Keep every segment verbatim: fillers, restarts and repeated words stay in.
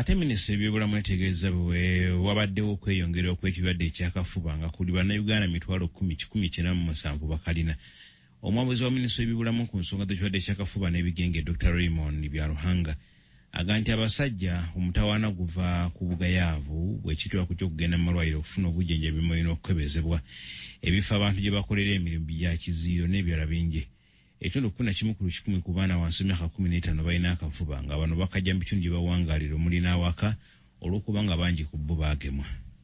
ate minisitule y'ebyobulamu yategeeza bwe wabaddewo okweyongera okw'ekirwadde ekyakafuba nga kuli bannayuganda mitwalo kkumi kikumi kyenda mu musanvu bakalina. Omwabuzi wa minisitule y'ebyobulamu ku nsonga z'ekirwadde ekyakafuba n'ebigenge Doctor Raymond Byaruhanga aga nti abasajja omutawaana guva ku bugayaavu bw'ekitwa ku ky'okugenda mu malwaliro okufuna obujjanjabi mulina okukebezebwa ebifo abantu gye bakolera emirimu bya kiziiro n'ebirala bingi. Ekitundu kkumi na kimu ku kikumi ku baana wansi emyaka kkumi n'etaano balina akafuba nga bano bakajja mu bitundu gye bawangaalira omulina awaka olw'okuba nga bangi ku bo baagemwa.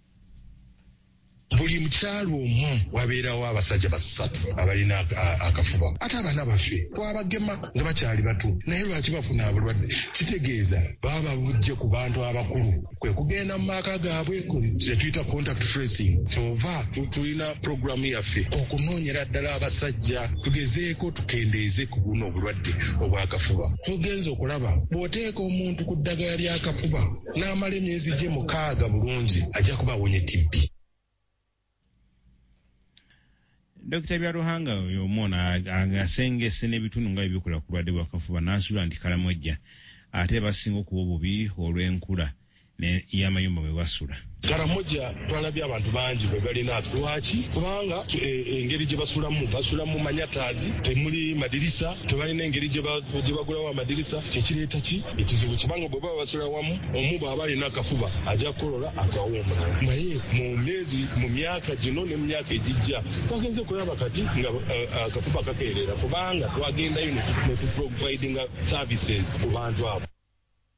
Buli mukyalo omu wabeerawo abasajja basatu abalina akafuba. Ate abaana baffe twabagema nga bakyali bato naye lwaki bafuna abulwadde? Kitegeeza baba bujje ku bantu abakulu kwe kugenda mu maka gaabwe kyetuyita contact tracing. Kyova tulina programu yaffe okunoonyera ddala abasajja tugezeeko tukendeeze ku buno obulwadde obwakafuba. Tugenza okulaba bw'oteeka omuntu ku ddagala ly'akafuba n'amala emyezi gye mukaaga bulungi ajja kuba awonye T B. Doctor Byaruhanga y'omwana agasengese n'ebitundu nga bibikola ku bulwadde bw'akafuba n'asuula nti Kalamojja ate basinga okuba obubi olw'enkula y'amayumba bwe basula. Kalamojja twalabye abantu bangi bwe balina lwaki kubanga engeri gye basulamu basula mu manyataazi temuli madirisa tebalina engeri gye bagulawo amadirisa kyekireeta ki ekizibu kubanga bwe baba basula wamu omu bw'aba alina akafuba ajja kukolola akawomula. Naye mu myezi mu myaka gino ne mu myaka egijja twagenze kulaba kati nga akafuba kakeerera kubanga twagendayo ne tuprovidinga services ku bantu abo.